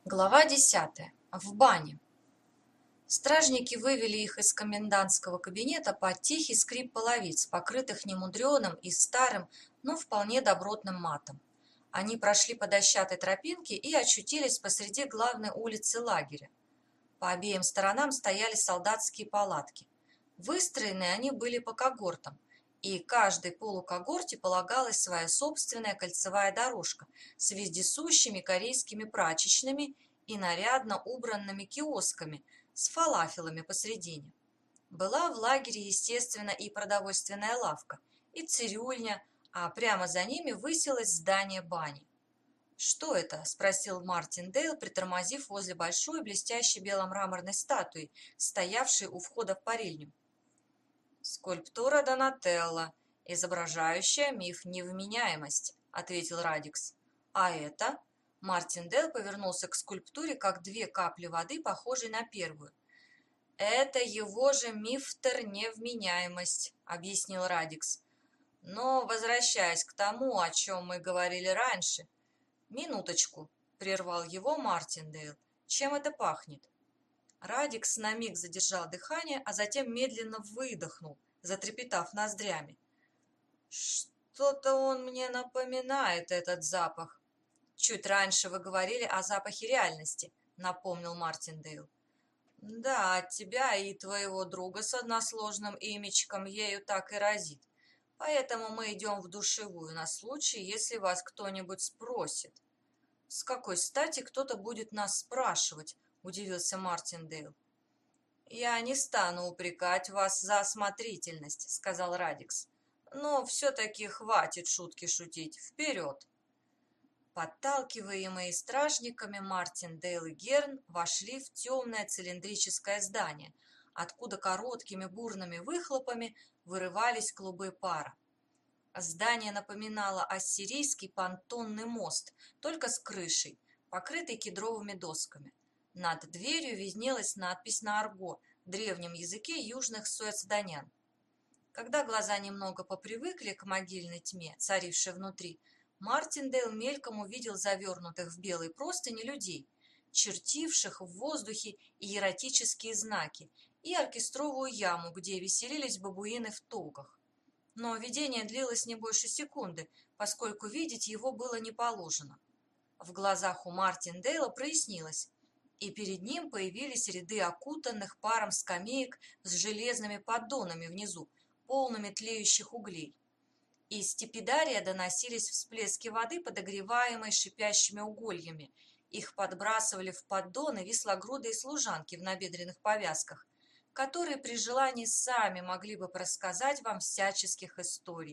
Глава 10. В бане. Стражники вывели их из комендантского кабинета под тихий скрип половиц, покрытых немудреным и старым, но вполне добротным матом. Они прошли по дощатой тропинке и очутились посреди главной улицы лагеря. По обеим сторонам стояли солдатские палатки. Выстроены они были по когортам, и каждой полукогорте полагалась своя собственная кольцевая дорожка с вездесущими корейскими прачечными и нарядно убранными киосками с фалафелами посредине. Была в лагере, естественно, и продовольственная лавка, и цирюльня, а прямо за ними высилось здание бани. «Что это?» – спросил Мартиндейл, притормозив возле большой блестящей беломраморной статуи, стоявшей у входа в парильню. «Скульптура Донателло, изображающая миф невменяемость», — ответил Радикс. «А это?» Мартиндейл повернулся к скульптуре, как две капли воды, похожей на первую. «Это его же мифтер невменяемость», — объяснил Радикс. «Но, возвращаясь к тому, о чем мы говорили раньше...» «Минуточку», — прервал его Мартиндейл. «Чем это пахнет?» Радикс на миг задержал дыхание, а затем медленно выдохнул, затрепетав ноздрями. «Что-то он мне напоминает, этот запах». «Чуть раньше вы говорили о запахе реальности», — напомнил Мартиндейл. «Да, от тебя и твоего друга с односложным имечком ею так и разит. Поэтому мы идем в душевую на случай, если вас кто-нибудь спросит». «С какой стати кто-то будет нас спрашивать?» – удивился Мартиндейл. «Я не стану упрекать вас за осмотрительность», – сказал Радикс. «Но все-таки хватит шутки шутить. Вперед!» Подталкиваемые стражниками, Мартиндейл и Герн вошли в темное цилиндрическое здание, откуда короткими бурными выхлопами вырывались клубы пара. Здание напоминало ассирийский понтонный мост, только с крышей, покрытой кедровыми досками. Над дверью виднелась надпись на арго, древнем языке южных суэцданян. Когда глаза немного попривыкли к могильной тьме, царившей внутри, Мартиндейл мельком увидел завернутых в белые простыни людей, чертивших в воздухе иеротические знаки, и оркестровую яму, где веселились бабуины в тогах. Но видение длилось не больше секунды, поскольку видеть его было не положено. В глазах у Мартиндейла прояснилось, и перед ним появились ряды окутанных паром скамеек с железными поддонами внизу, полными тлеющих углей. Из степидария доносились всплески воды, подогреваемой шипящими угольями. Их подбрасывали в поддоны вислогрудые служанки в набедренных повязках, которые при желании сами могли бы рассказать вам всяческих историй.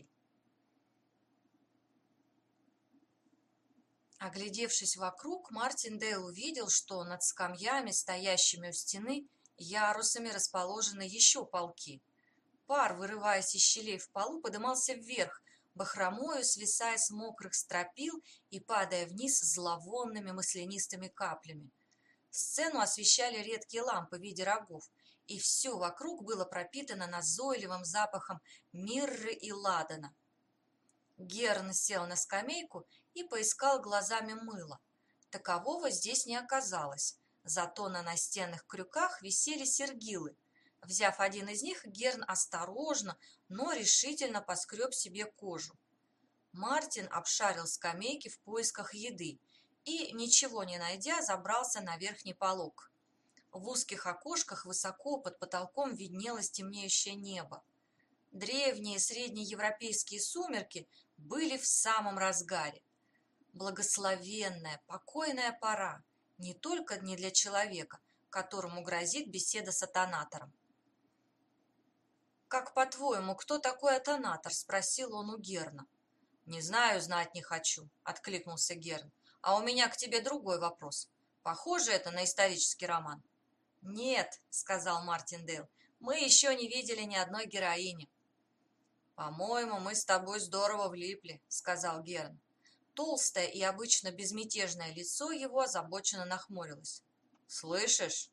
Оглядевшись вокруг, Мартиндейл увидел, что над скамьями, стоящими у стены, ярусами расположены еще полки. Пар, вырываясь из щелей в полу, подымался вверх, бахромою свисая с мокрых стропил и падая вниз зловонными маслянистыми каплями. Сцену освещали редкие лампы в виде рогов, и все вокруг было пропитано назойливым запахом мирры и ладана. Герн сел на скамейку и поискал глазами мыла. Такового здесь не оказалось, зато на настенных крюках висели сергилы. Взяв один из них, Герн осторожно, но решительно поскреб себе кожу. Мартин обшарил скамейки в поисках еды и, ничего не найдя, забрался на верхний полог. В узких окошках высоко под потолком виднелось темнеющее небо. Древние среднеевропейские сумерки были в самом разгаре. Благословенная, покойная пора, не только не для человека, которому грозит беседа с атонатором. «Как, по-твоему, кто такой атонатор?» – спросил он у Герна. «Не знаю, знать не хочу», – откликнулся Герн. «А у меня к тебе другой вопрос. Похоже это на исторический роман?» «Нет», – сказал Мартиндейл, – «мы еще не видели ни одной героини». «По-моему, мы с тобой здорово влипли», – сказал Герн. Толстое и обычно безмятежное лицо его озабоченно нахмурилось. «Слышишь?»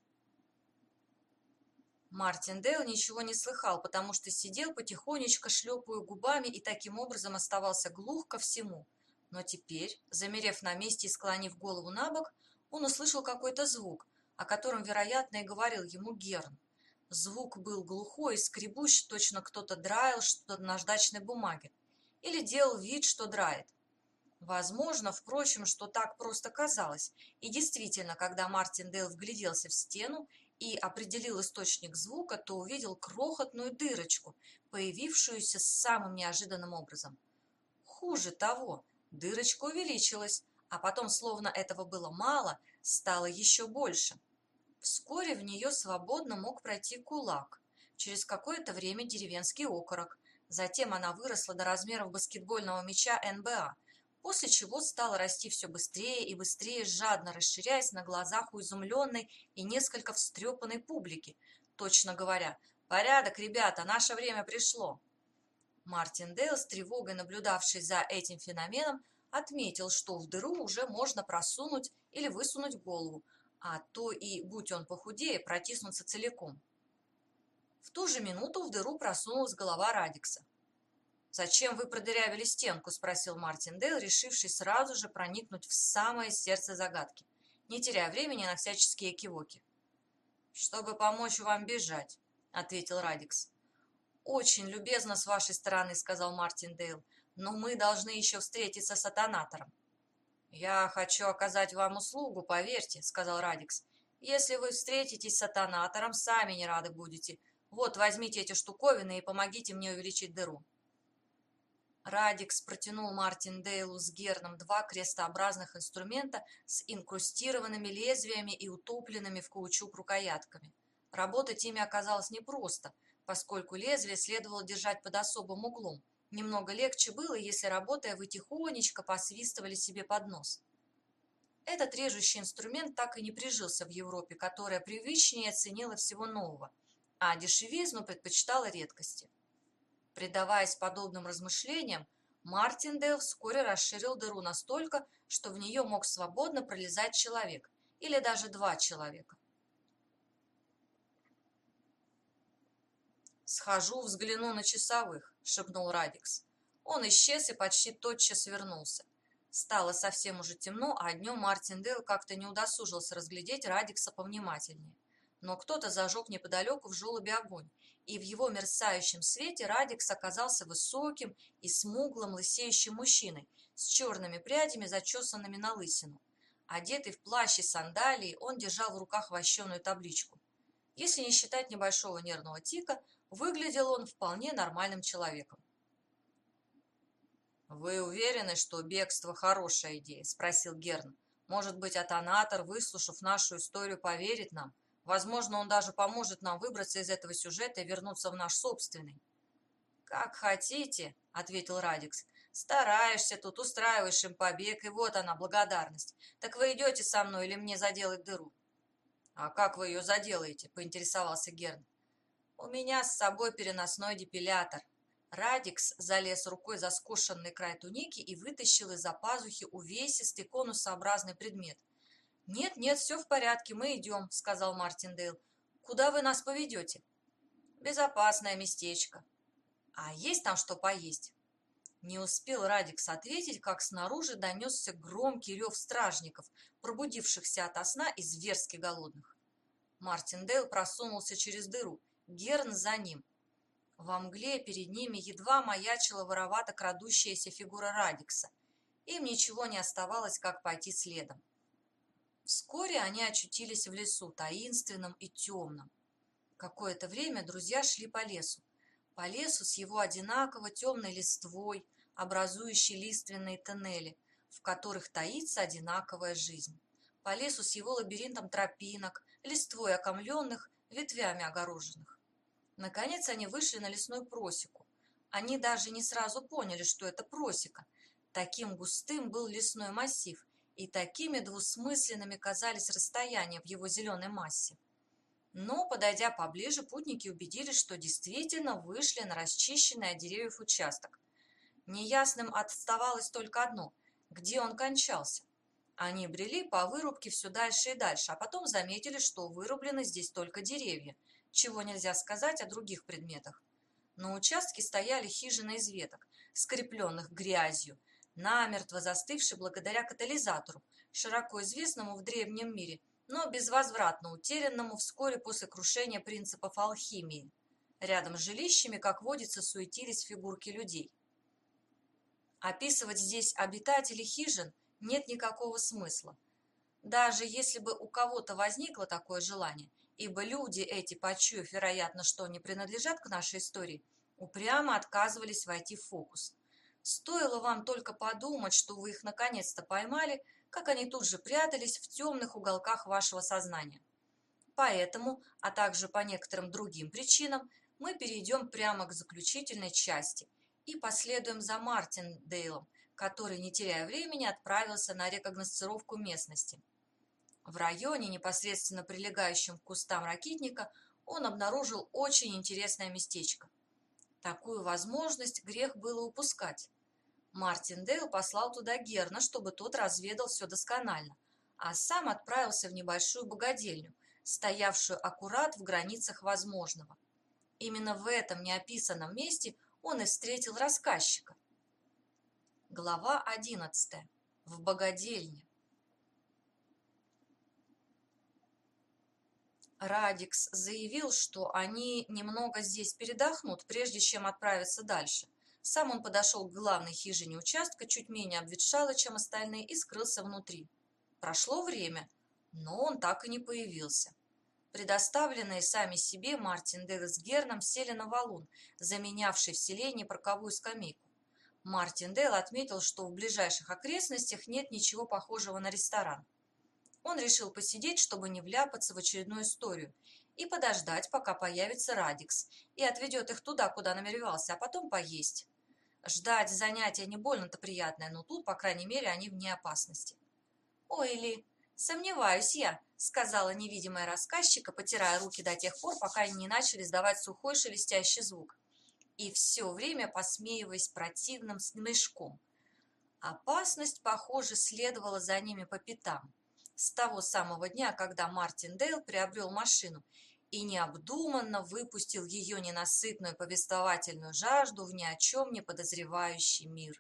Мартиндейл ничего не слыхал, потому что сидел потихонечку, шлепая губами, и таким образом оставался глух ко всему. Но теперь, замерев на месте и склонив голову на бок, он услышал какой-то звук, о котором, вероятно, и говорил ему Герн. Звук был глухой и скребущий, точно кто-то драил что-то на наждачной бумаге или делал вид, что драет. Возможно, впрочем, что так просто казалось, и действительно, когда Мартиндейл вгляделся в стену и определил источник звука, то увидел крохотную дырочку, появившуюся самым неожиданным образом. Хуже того, дырочка увеличилась, а потом, словно этого было мало, стало еще больше. Вскоре в нее свободно мог пройти кулак, через какое-то время деревенский окорок, затем она выросла до размеров баскетбольного мяча НБА, после чего стала расти все быстрее и быстрее, жадно расширяясь на глазах у изумленной и несколько встрепанной публики, точно говоря: «Порядок, ребята, наше время пришло!» Мартиндейл, с тревогой наблюдавший за этим феноменом, отметил, что в дыру уже можно просунуть или высунуть голову, а то и, будь он похудее, протиснуться целиком. В ту же минуту в дыру просунулась голова Радикса. «Зачем вы продырявили стенку?» – спросил Мартиндейл, решивший сразу же проникнуть в самое сердце загадки, не теряя времени на всяческие экивоки. «Чтобы помочь вам бежать», – ответил Радикс. «Очень любезно с вашей стороны», – сказал Мартиндейл, – «но мы должны еще встретиться с Атонатором». «Я хочу оказать вам услугу, поверьте», – сказал Радикс. «Если вы встретитесь с Атонатором, сами не рады будете. Вот, возьмите эти штуковины и помогите мне увеличить дыру». Радикс протянул Мартиндейлу с Герном два крестообразных инструмента с инкрустированными лезвиями и утопленными в каучук рукоятками. Работать ими оказалось непросто, поскольку лезвие следовало держать под особым углом. Немного легче было, если, работая, вы тихонечко посвистывали себе под нос. Этот режущий инструмент так и не прижился в Европе, которая привычнее ценила всего нового, а дешевизну предпочитала редкости. Предаваясь подобным размышлениям, Мартиндейл вскоре расширил дыру настолько, что в нее мог свободно пролезать человек, или даже два человека. «Схожу, взгляну на часовых», – шепнул Радикс. Он исчез и почти тотчас вернулся. Стало совсем уже темно, а днем Мартиндейл как-то не удосужился разглядеть Радикса повнимательнее. Но кто-то зажег неподалеку в желобе огонь, и в его мерцающем свете Радикс оказался высоким и смуглым лысеющим мужчиной с черными прядями, зачесанными на лысину. Одетый в плащ и сандалии, он держал в руках вощеную табличку. Если не считать небольшого нервного тика, выглядел он вполне нормальным человеком. «Вы уверены, что бегство хорошая идея?» – спросил Герн. «Может быть, Атонатор, выслушав нашу историю, поверит нам? Возможно, он даже поможет нам выбраться из этого сюжета и вернуться в наш собственный». «Как хотите», – ответил Радикс. «Стараешься тут, устраиваешь им побег, и вот она, благодарность. Так вы идете со мной или мне заделать дыру?» «А как вы ее заделаете?» – поинтересовался Герн. «У меня с собой переносной депилятор». Радикс залез рукой за скошенный край туники и вытащил из-за пазухи увесистый конусообразный предмет. «Нет, нет, все в порядке, мы идем», – сказал Мартиндейл. «Куда вы нас поведете?» «Безопасное местечко». «А есть там что поесть?» Не успел Радикс ответить, как снаружи донесся громкий рев стражников, пробудившихся ото сна и зверски голодных. Мартиндейл просунулся через дыру, Герн за ним. Во мгле перед ними едва маячила воровато крадущаяся фигура Радикса. Им ничего не оставалось, как пойти следом. Вскоре они очутились в лесу, таинственном и темном. Какое-то время друзья шли по лесу с его одинаково темной листвой, образующей лиственные тоннели, в которых таится одинаковая жизнь. По лесу с его лабиринтом тропинок, листвой окомленных, ветвями огороженных. Наконец они вышли на лесную просеку. Они даже не сразу поняли, что это просека. Таким густым был лесной массив, и такими двусмысленными казались расстояния в его зеленой массе. Но, подойдя поближе, путники убедились, что действительно вышли на расчищенный от деревьев участок. Неясным оставалось только одно – где он кончался. Они брели по вырубке все дальше и дальше, а потом заметили, что вырублены здесь только деревья, чего нельзя сказать о других предметах. На участке стояли хижины из веток, скрепленных грязью, намертво застывшие благодаря катализатору, широко известному в древнем мире, но безвозвратно утерянному вскоре после крушения принципов алхимии. Рядом с жилищами, как водится, суетились фигурки людей. Описывать здесь обитателей хижин нет никакого смысла. Даже если бы у кого-то возникло такое желание, ибо люди эти, почуяв, вероятно, что не принадлежат к нашей истории, упрямо отказывались войти в фокус. Стоило вам только подумать, что вы их наконец-то поймали, как они тут же прятались в темных уголках вашего сознания. Поэтому, а также по некоторым другим причинам, мы перейдем прямо к заключительной части и последуем за Мартиндейлом, который, не теряя времени, отправился на рекогносцировку местности. В районе, непосредственно прилегающем к кустам ракитника, он обнаружил очень интересное местечко. Такую возможность грех было упускать. Мартиндейл послал туда Герна, чтобы тот разведал все досконально, а сам отправился в небольшую богадельню, стоявшую аккурат в границах возможного. Именно в этом неописанном месте он и встретил рассказчика. Глава 11. В богадельне. Радикс заявил, что они немного здесь передохнут, прежде чем отправиться дальше. Сам он подошел к главной хижине участка, чуть менее обветшалый, чем остальные, и скрылся внутри. Прошло время, но он так и не появился. Предоставленные сами себе, Мартиндейл с Герном сели на валун, заменявший в селении парковую скамейку. Мартиндейл отметил, что в ближайших окрестностях нет ничего похожего на ресторан. Он решил посидеть, чтобы не вляпаться в очередную историю, и подождать, пока появится Радикс, и отведет их туда, куда намеревался, а потом поесть. Ждать занятия не больно-то приятное, но тут, по крайней мере, они вне опасности. «Ой, Ли, сомневаюсь я», — сказала невидимая рассказчика, потирая руки до тех пор, пока они не начали издавать сухой шелестящий звук, и все время посмеиваясь противным смешком. Опасность, похоже, следовала за ними по пятам. С того самого дня, когда Мартиндейл приобрел машину и необдуманно выпустил ее ненасытную повествовательную жажду в ни о чем не подозревающий мир.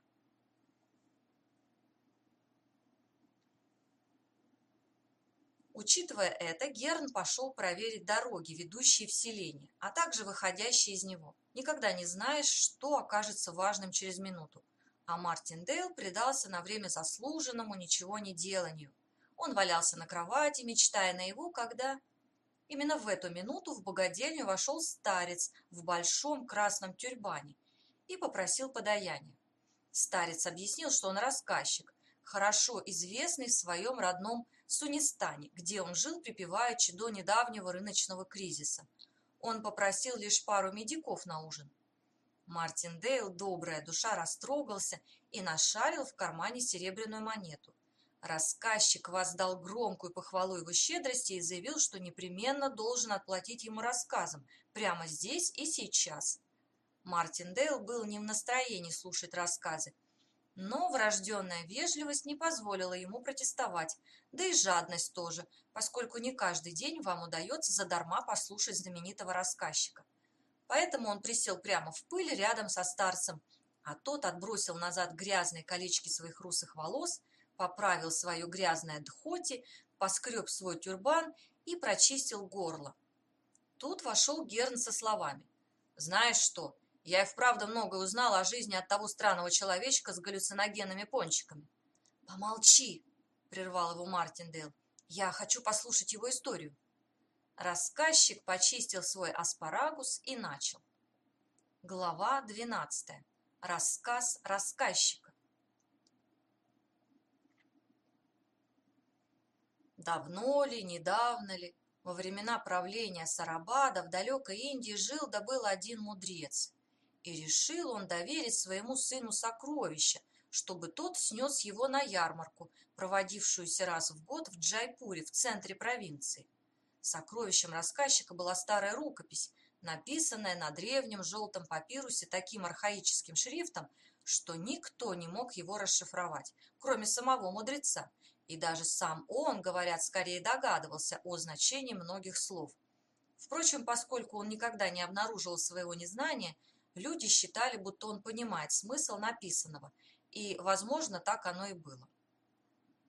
Учитывая это, Герн пошел проверить дороги, ведущие в селение, а также выходящие из него. Никогда не знаешь, что окажется важным через минуту. А Мартиндейл предался на время заслуженному ничего не деланию. Он валялся на кровати, мечтая наяву, когда... Именно в эту минуту в богадельню вошел старец в большом красном тюрбане и попросил подаяния. Старец объяснил, что он рассказчик, хорошо известный в своем родном Сунистане, где он жил припеваючи до недавнего рыночного кризиса. Он попросил лишь пару медиков на ужин. Мартиндейл, добрая душа, растрогался и нашарил в кармане серебряную монету. Рассказчик воздал громкую похвалу его щедрости и заявил, что непременно должен отплатить ему рассказом, прямо здесь и сейчас. Мартиндейл был не в настроении слушать рассказы, но врожденная вежливость не позволила ему протестовать, да и жадность тоже, поскольку не каждый день вам удается задарма послушать знаменитого рассказчика. Поэтому он присел прямо в пыль рядом со старцем, а тот отбросил назад грязные колечки своих русых волос, поправил свое грязное дхоти, поскреб свой тюрбан и прочистил горло. Тут вошел Герн со словами: «Знаешь что, я и вправду многое узнал о жизни от того странного человечка с галлюциногенными пончиками». «Помолчи!» – прервал его Мартиндейл. «Я хочу послушать его историю». Рассказчик почистил свой аспарагус и начал. Глава 12. Рассказ рассказчика. Давно ли, недавно ли, во времена правления Сарабада в далекой Индии жил да был один мудрец. И решил он доверить своему сыну сокровище, чтобы тот снес его на ярмарку, проводившуюся раз в год в Джайпуре, в центре провинции. Сокровищем рассказчика была старая рукопись, написанная на древнем желтом папирусе таким архаическим шрифтом, что никто не мог его расшифровать, кроме самого мудреца, и даже сам он, говорят, скорее догадывался о значении многих слов. Впрочем, поскольку он никогда не обнаруживал своего незнания, люди считали, будто он понимает смысл написанного, и, возможно, так оно и было.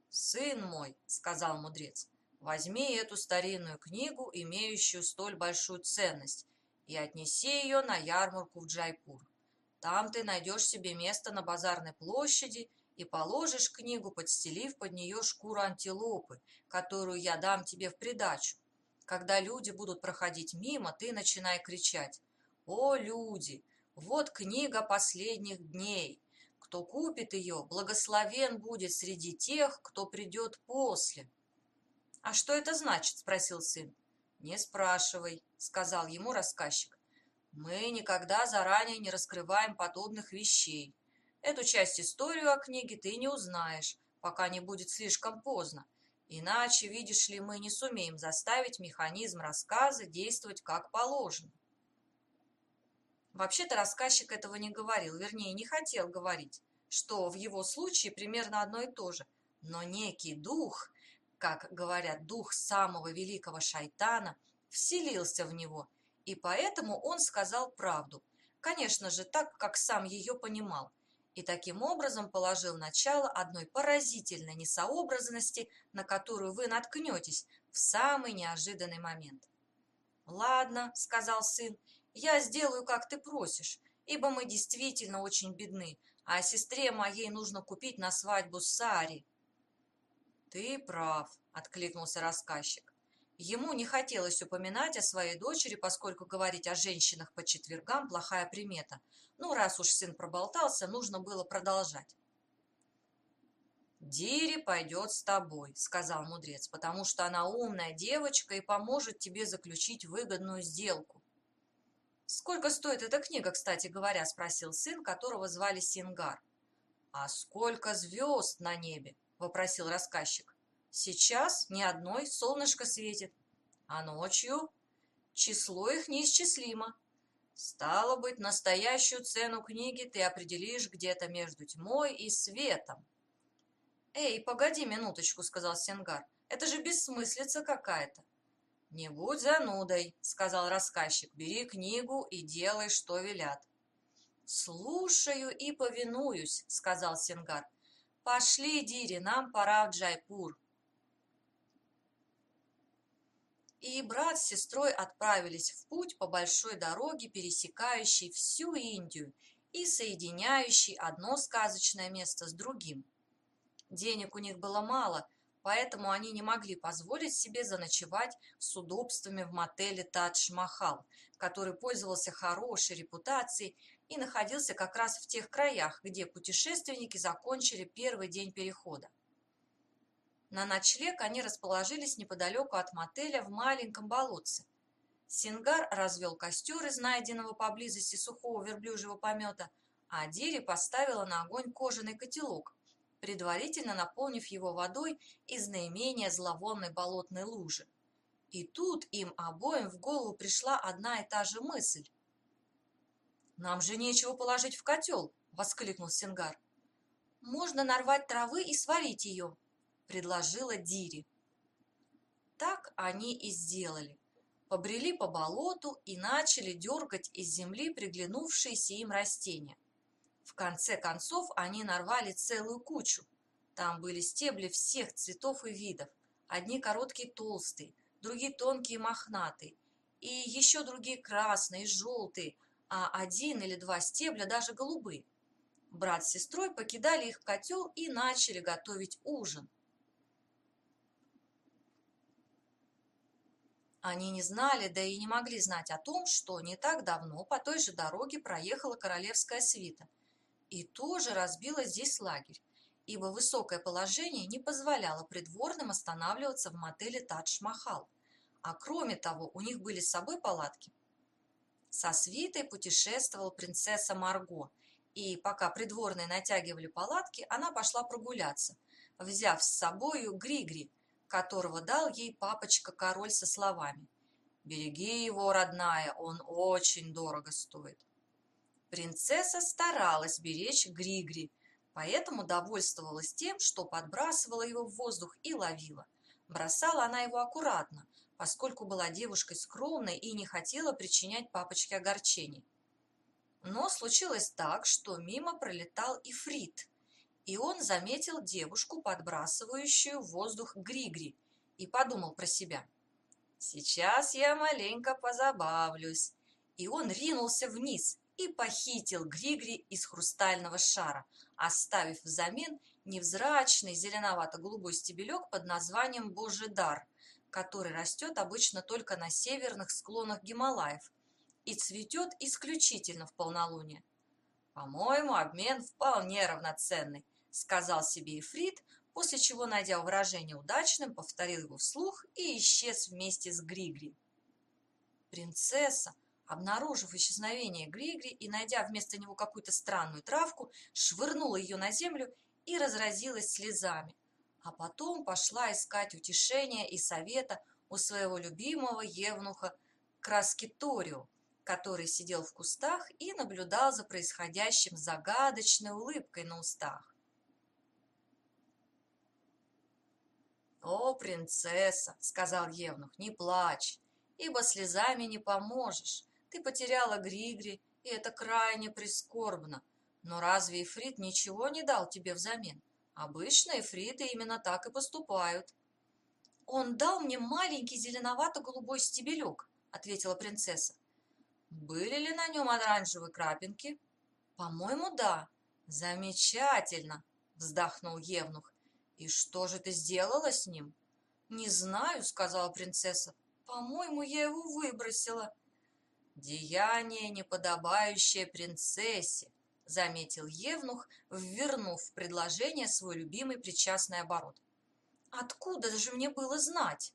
«Сын мой, — сказал мудрец, — возьми эту старинную книгу, имеющую столь большую ценность, и отнеси ее на ярмарку в Джайпур. Там ты найдешь себе место на базарной площади и положишь книгу, подстелив под нее шкуру антилопы, которую я дам тебе в придачу. Когда люди будут проходить мимо, ты начинай кричать: «О, люди! Вот книга последних дней! Кто купит ее, благословен будет среди тех, кто придет после». «А что это значит?» – спросил сын. «Не спрашивай», – сказал ему рассказчик. «Мы никогда заранее не раскрываем подобных вещей. Эту часть истории о книге ты не узнаешь, пока не будет слишком поздно. Иначе, видишь ли, мы не сумеем заставить механизм рассказа действовать как положено». Вообще-то рассказчик этого не говорил, вернее, не хотел говорить, что в его случае примерно одно и то же. Но некий дух, как говорят, дух самого великого шайтана, вселился в него, и поэтому он сказал правду, конечно же, так, как сам ее понимал, и таким образом положил начало одной поразительной несообразности, на которую вы наткнетесь в самый неожиданный момент. «Ладно, — сказал сын, — я сделаю, как ты просишь, ибо мы действительно очень бедны, а сестре моей нужно купить на свадьбу сари». «Ты прав, — откликнулся рассказчик. Ему не хотелось упоминать о своей дочери, поскольку говорить о женщинах по четвергам — плохая примета. Ну, раз уж сын проболтался, нужно было продолжать. «Дири пойдет с тобой, — сказал мудрец, — потому что она умная девочка и поможет тебе заключить выгодную сделку». «Сколько стоит эта книга, кстати говоря?» — спросил сын, которого звали Сингар. «А сколько звезд на небе?» — вопросил рассказчик. «Сейчас ни одной, солнышко светит. А ночью? Число их неисчислимо. Стало быть, настоящую цену книги ты определишь где-то между тьмой и светом». «Эй, погоди минуточку, — сказал Сингар, — это же бессмыслица какая-то». «Не будь занудой, — сказал рассказчик, — бери книгу и делай, что велят». «Слушаю и повинуюсь, — сказал Сингар. — Пошли, Дири, нам пора в Джайпур». И брат с сестрой отправились в путь по большой дороге, пересекающей всю Индию и соединяющей одно сказочное место с другим. Денег у них было мало, поэтому они не могли позволить себе заночевать с удобствами в мотеле «Тадж-Махал», который пользовался хорошей репутацией и находился как раз в тех краях, где путешественники закончили первый день перехода. На ночлег они расположились неподалеку от мотеля в маленьком болотце. Сингар развел костер из найденного поблизости сухого верблюжьего помета, а Дири поставила на огонь кожаный котелок, предварительно наполнив его водой из наименее зловонной болотной лужи. И тут им обоим в голову пришла одна и та же мысль. «Нам же нечего положить в котел!» — воскликнул Сингар. «Можно нарвать травы и сварить ее», — предложила Дири. Так они и сделали. Побрели по болоту и начали дергать из земли приглянувшиеся им растения. В конце концов они нарвали целую кучу. Там были стебли всех цветов и видов. Одни короткие толстые, другие тонкие мохнатые, и еще другие красные и желтые, а один или два стебля даже голубые. Брат с сестрой покидали их в котел и начали готовить ужин. Они не знали, да и не могли знать о том, что не так давно по той же дороге проехала королевская свита и тоже разбила здесь лагерь, ибо высокое положение не позволяло придворным останавливаться в мотеле «Тадж-Махал», а кроме того у них были с собой палатки. Со свитой путешествовала принцесса Марго, и пока придворные натягивали палатки, она пошла прогуляться, взяв с собою Григри, которого дал ей папочка-король со словами: «Береги его, родная, он очень дорого стоит». Принцесса старалась беречь Григри, поэтому довольствовалась тем, что подбрасывала его в воздух и ловила. Бросала она его аккуратно, поскольку была девушкой скромной и не хотела причинять папочке огорчений. Но случилось так, что мимо пролетал ифрит, и он заметил девушку, подбрасывающую в воздух гри-гри, и подумал про себя: «Сейчас я маленько позабавлюсь». И он ринулся вниз и похитил гри-гри из хрустального шара, оставив взамен невзрачный зеленовато-голубой стебелек под названием «Божий дар», который растет обычно только на северных склонах Гималаев и цветет исключительно в полнолуние. «По-моему, обмен вполне равноценный», — сказал себе Ифрит, после чего, найдя выражение удачным, повторил его вслух и исчез вместе с Гри-Гри. Принцесса, обнаружив исчезновение Гри-Гри и найдя вместо него какую-то странную травку, швырнула ее на землю и разразилась слезами, а потом пошла искать утешения и совета у своего любимого евнуха Краскиторио, который сидел в кустах и наблюдал за происходящим с загадочной улыбкой на устах. «О, принцесса!» — сказал евнух, — «не плачь, ибо слезами не поможешь. Ты потеряла Гри-Гри, и это крайне прискорбно. Но разве Ифрит ничего не дал тебе взамен? Обычно ифриты именно так и поступают». «Он дал мне маленький зеленовато-голубой стебелек», — ответила принцесса. «Были ли на нем оранжевые крапинки?» «По-моему, да». «Замечательно!» — вздохнул евнух. «И что же ты сделала с ним?» «Не знаю», — сказала принцесса. «По-моему, я его выбросила». «Деяние, неподобающее принцессе», — заметил евнух, ввернув в предложение свой любимый причастный оборот. «Откуда же мне было знать?»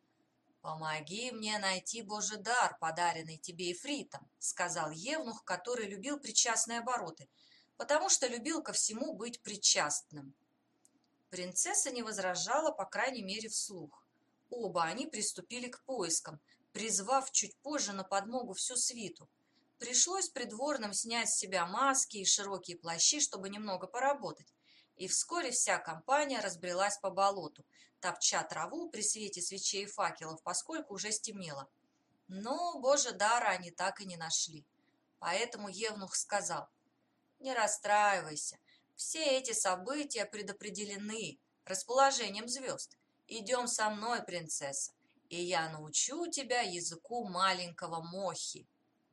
«Помоги мне найти Божий дар, подаренный тебе Ифритом», — сказал евнух, который любил причастные обороты, потому что любил ко всему быть причастным. Принцесса не возражала, по крайней мере, вслух. Оба они приступили к поискам, призвав чуть позже на подмогу всю свиту. Пришлось придворным снять с себя маски и широкие плащи, чтобы немного поработать, и вскоре вся компания разбрелась по болоту, топча траву при свете свечей и факелов, поскольку уже стемнело. Но Божий дара они так и не нашли. Поэтому евнух сказал: «Не расстраивайся, все эти события предопределены расположением звезд. Идем со мной, принцесса, и я научу тебя языку маленького мохи».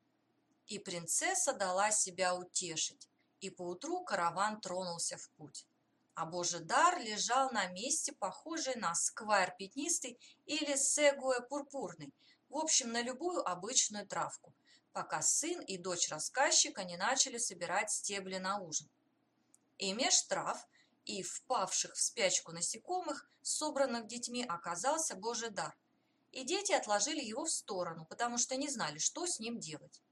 И принцесса дала себя утешить, и поутру караван тронулся в путь. А Божий дар лежал на месте, похожей на сквайр пятнистый или сегуэ пурпурный, в общем, на любую обычную травку, пока сын и дочь рассказчика не начали собирать стебли на ужин. И меж трав и впавших в спячку насекомых, собранных детьми, оказался Божий дар, и дети отложили его в сторону, потому что не знали, что с ним делать.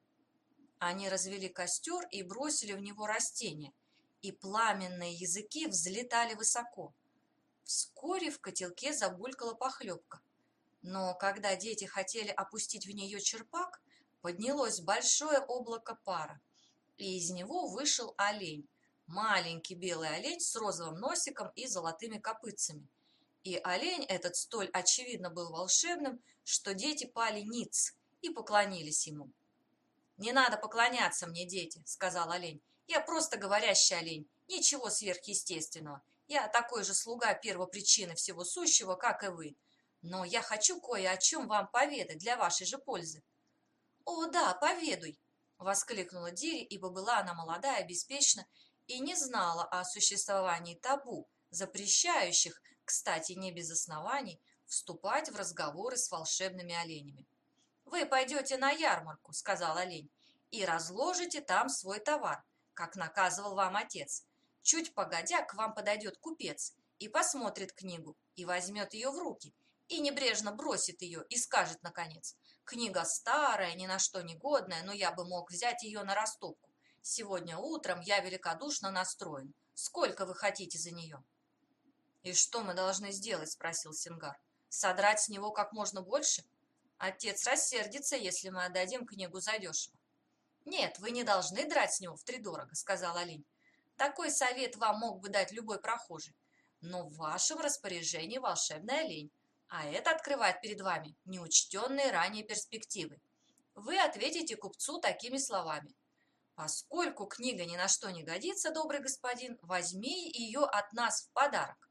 Они развели костер и бросили в него растения, и пламенные языки взлетали высоко. Вскоре в котелке забулькала похлебка, но когда дети хотели опустить в нее черпак, поднялось большое облако пара, и из него вышел олень, маленький белый олень с розовым носиком и золотыми копытцами. И олень этот столь очевидно был волшебным, что дети пали ниц и поклонились ему. «Не надо поклоняться мне, дети», — сказал олень. «Я просто говорящий олень, ничего сверхъестественного. Я такой же слуга первопричины всего сущего, как и вы. Но я хочу кое о чем вам поведать для вашей же пользы». «О, да, поведуй», — воскликнула Дири, ибо была она молодая, беспечна и не знала о существовании табу, запрещающих, кстати, не без оснований, вступать в разговоры с волшебными оленями. «Вы пойдете на ярмарку, — сказал олень, — и разложите там свой товар, как наказывал вам отец. Чуть погодя к вам подойдет купец и посмотрит книгу, и возьмет ее в руки, и небрежно бросит ее, и скажет, наконец: книга старая, ни на что не годная, но я бы мог взять ее на растопку. Сегодня утром я великодушно настроен. Сколько вы хотите за нее?» «И что мы должны сделать?» — спросил Сингар. «Содрать с него как можно больше? Отец рассердится, если мы отдадим книгу задешево». «Нет, вы не должны драть с него втридорого», — сказал олень. «Такой совет вам мог бы дать любой прохожий. Но в вашем распоряжении волшебный олень, а это открывает перед вами неучтенные ранее перспективы. Вы ответите купцу такими словами: Поскольку книга ни на что не годится, добрый господин, возьми ее от нас в подарок.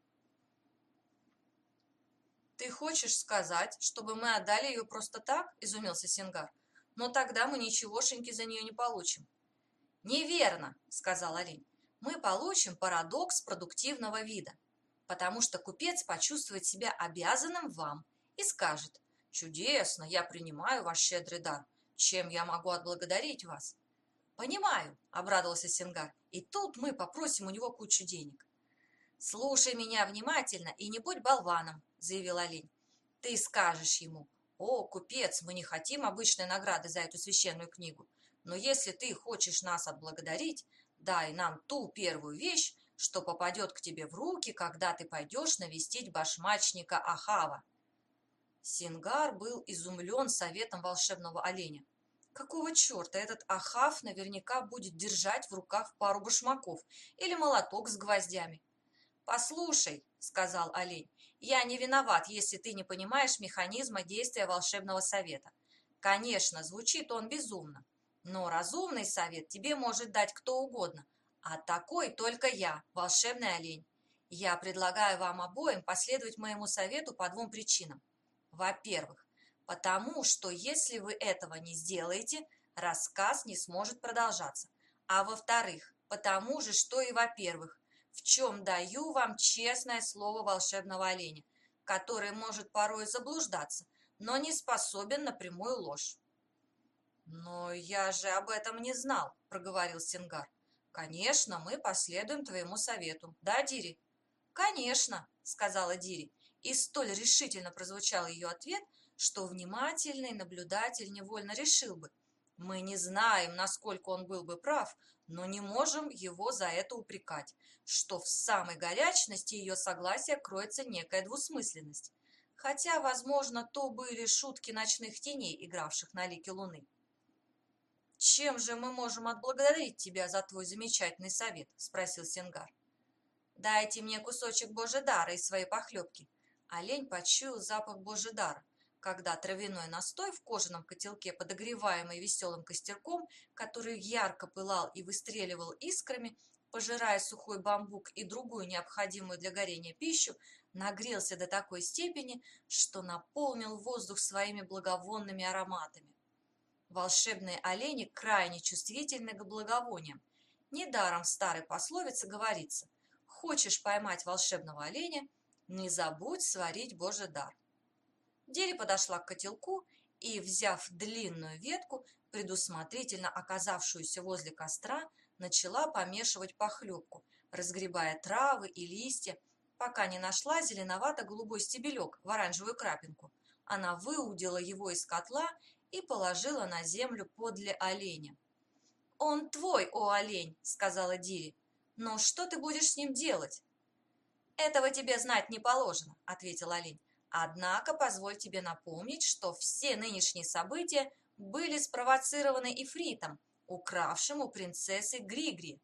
Ты хочешь сказать, чтобы мы отдали ее просто так? Изумился Сингар. Но тогда мы ничегошеньки за нее не получим. Неверно, сказал олень. Мы получим парадокс продуктивного вида, потому что купец почувствует себя обязанным вам и скажет: чудесно, я принимаю ваш щедрый дар. Чем я могу отблагодарить вас? Понимаю, обрадовался Сингар. И тут мы попросим у него кучу денег. Слушай меня внимательно и не будь болваном, заявил олень. Ты скажешь ему: о, купец, мы не хотим обычной награды за эту священную книгу, но если ты хочешь нас отблагодарить, дай нам ту первую вещь, что попадет к тебе в руки, когда ты пойдешь навестить башмачника Ахава. Сингар был изумлен советом волшебного оленя. Какого черта этот Ахав наверняка будет держать в руках пару башмаков или молоток с гвоздями? «Послушай», — сказал олень, — «я не виноват, если ты не понимаешь механизма действия волшебного совета. Конечно, звучит он безумно, но разумный совет тебе может дать кто угодно, а такой только я, волшебный олень. Я предлагаю вам обоим последовать моему совету по двум причинам. Во-первых, потому что если вы этого не сделаете, рассказ не сможет продолжаться. А во-вторых, потому же, что и во-первых, в чем даю вам честное слово волшебного оленя, который может порой заблуждаться, но не способен на прямую ложь. «Но я же об этом не знал», — проговорил Сингар. «Конечно, мы последуем твоему совету. Да, Дири?» «Конечно», — сказала Дири, и столь решительно прозвучал ее ответ, что внимательный наблюдатель невольно решил бы: мы не знаем, насколько он был бы прав, но не можем его за это упрекать, что в самой горячности ее согласия кроется некая двусмысленность, хотя, возможно, то были шутки ночных теней, игравших на лике луны. «Чем же мы можем отблагодарить тебя за твой замечательный совет?» – спросил Сингар. «Дайте мне кусочек божьего из своей похлебки». Олень почуял запах божьего, когда травяной настой в кожаном котелке, подогреваемый веселым костерком, который ярко пылал и выстреливал искрами, пожирая сухой бамбук и другую необходимую для горения пищу, нагрелся до такой степени, что наполнил воздух своими благовонными ароматами. Волшебные олени крайне чувствительны к благовониям. Недаром в старой пословице говорится: «Хочешь поймать волшебного оленя, не забудь сварить божий дар». Дири подошла к котелку и, взяв длинную ветку, предусмотрительно оказавшуюся возле костра, начала помешивать похлебку, разгребая травы и листья, пока не нашла зеленовато-голубой стебелек в оранжевую крапинку. Она выудила его из котла и положила на землю подле оленя. «Он твой, о олень!» — сказала Дири. «Но что ты будешь с ним делать?» «Этого тебе знать не положено», — ответил олень. «Однако позволь тебе напомнить, что все нынешние события были спровоцированы Ифритом, укравшим у принцессы Григри».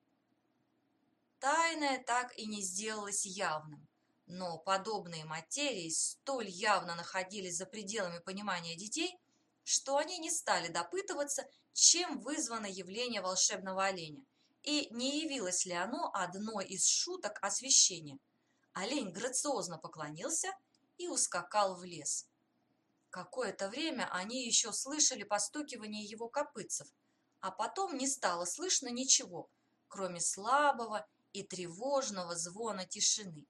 Тайное так и не сделалось явным, но подобные материи столь явно находились за пределами понимания детей, что они не стали допытываться, чем вызвано явление волшебного оленя, и не явилось ли оно одной из шуток освещения. Олень грациозно поклонился и ускакал в лес. Какое-то время они еще слышали постукивание его копытцев, а потом не стало слышно ничего, кроме слабого и тревожного звона тишины.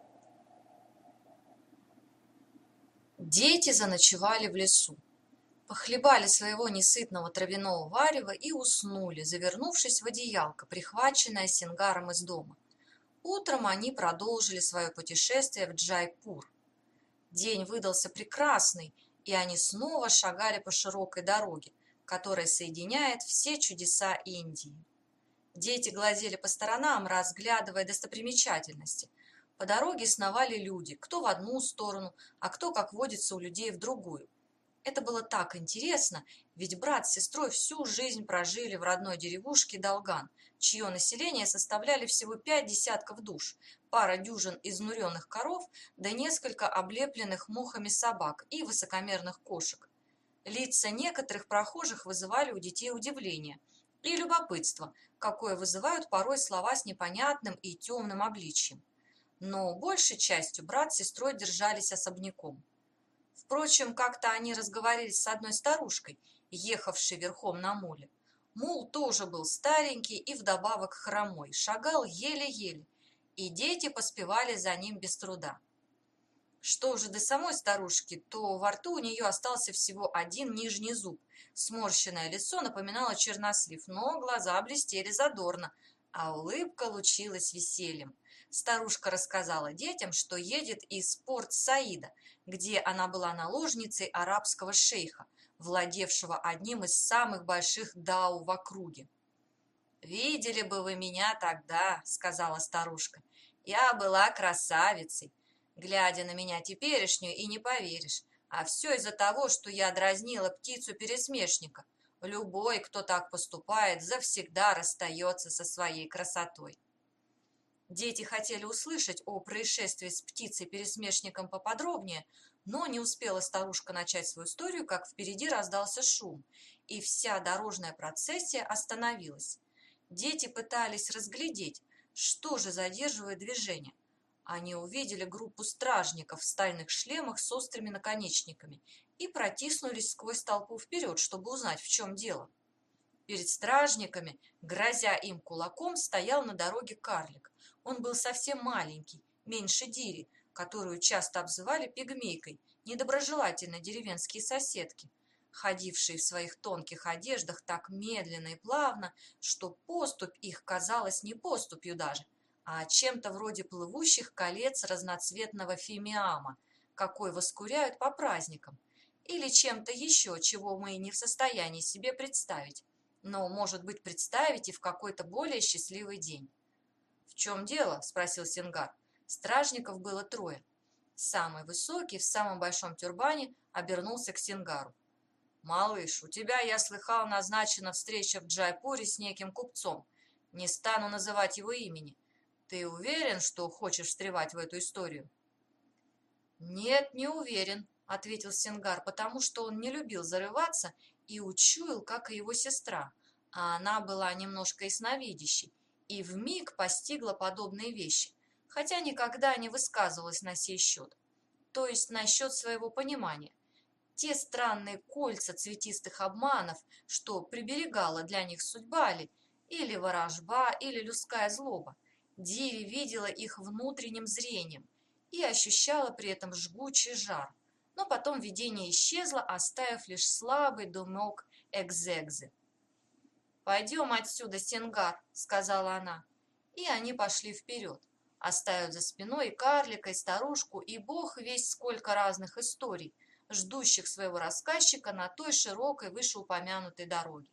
Дети заночевали в лесу, похлебали своего несытного травяного варева и уснули, завернувшись в одеялко, прихваченное Сингаром из дома. Утром они продолжили свое путешествие в Джайпур. День выдался прекрасный, и они снова шагали по широкой дороге, которая соединяет все чудеса Индии. Дети глазели по сторонам, разглядывая достопримечательности. По дороге сновали люди, кто в одну сторону, а кто, как водится у людей, в другую. Это было так интересно, ведь брат с сестрой всю жизнь прожили в родной деревушке Долган, чье население составляли всего 5 десятков душ, пара дюжин изнуренных коров, да несколько облепленных мухами собак и высокомерных кошек. Лица некоторых прохожих вызывали у детей удивление, и любопытство, какое вызывают порой слова с непонятным и темным обличьем. Но большей частью брат с сестрой держались особняком. Впрочем, как-то они разговорились с одной старушкой, ехавшей верхом на муле. Мул тоже был старенький и вдобавок хромой, шагал еле-еле, и дети поспевали за ним без труда. Что же до самой старушки, то во рту у нее остался всего один нижний зуб. Сморщенное лицо напоминало чернослив, но глаза блестели задорно, а улыбка лучилась весельем. Старушка рассказала детям, что едет из Порт-Саида, где она была наложницей арабского шейха, владевшего одним из самых больших дау в округе. «Видели бы вы меня тогда», — сказала старушка. «Я была красавицей. Глядя на меня теперешнюю, и не поверишь, а все из-за того, что я дразнила птицу-пересмешника. Любой, кто так поступает, завсегда расстается со своей красотой». Дети хотели услышать о происшествии с птицей-пересмешником поподробнее, но не успела старушка начать свою историю, как впереди раздался шум, и вся дорожная процессия остановилась. Дети пытались разглядеть, что же задерживает движение. Они увидели группу стражников в стальных шлемах с острыми наконечниками и протиснулись сквозь толпу вперед, чтобы узнать, в чем дело. Перед стражниками, грозя им кулаком, стоял на дороге карлик. Он был совсем маленький, меньше Дири, которую часто обзывали пигмейкой, недоброжелательно деревенские соседки, ходившие в своих тонких одеждах так медленно и плавно, что поступь их казалась не поступью даже, а чем-то вроде плывущих колец разноцветного фимиама, какой воскуряют по праздникам, или чем-то еще, чего мы не в состоянии себе представить, но, может быть, представить и в какой-то более счастливый день. «В чем дело?» – спросил Сингар. Стражников было трое. Самый высокий, в самом большом тюрбане, обернулся к Сингару. «Малыш, у тебя, я слыхал, назначена встреча в Джайпуре с неким купцом. Не стану называть его имени. Ты уверен, что хочешь встревать в эту историю?» «Нет, не уверен», — ответил Сингар, потому что он не любил зарываться и учуял, как и его сестра, а она была немножко ясновидящей и вмиг постигла подобные вещи, хотя никогда не высказывалась на сей счет, то есть насчет своего понимания. Те странные кольца цветистых обманов, что приберегала для них судьба ли, или ворожба, или людская злоба, Дири видела их внутренним зрением и ощущала при этом жгучий жар, но потом видение исчезло, оставив лишь слабый дымок экзегзы. «Пойдем отсюда, Сингар», — сказала она, и они пошли вперед, оставив за спиной и карлика, и старушку, и бог весть сколько разных историй, ждущих своего рассказчика на той широкой вышеупомянутой дороге.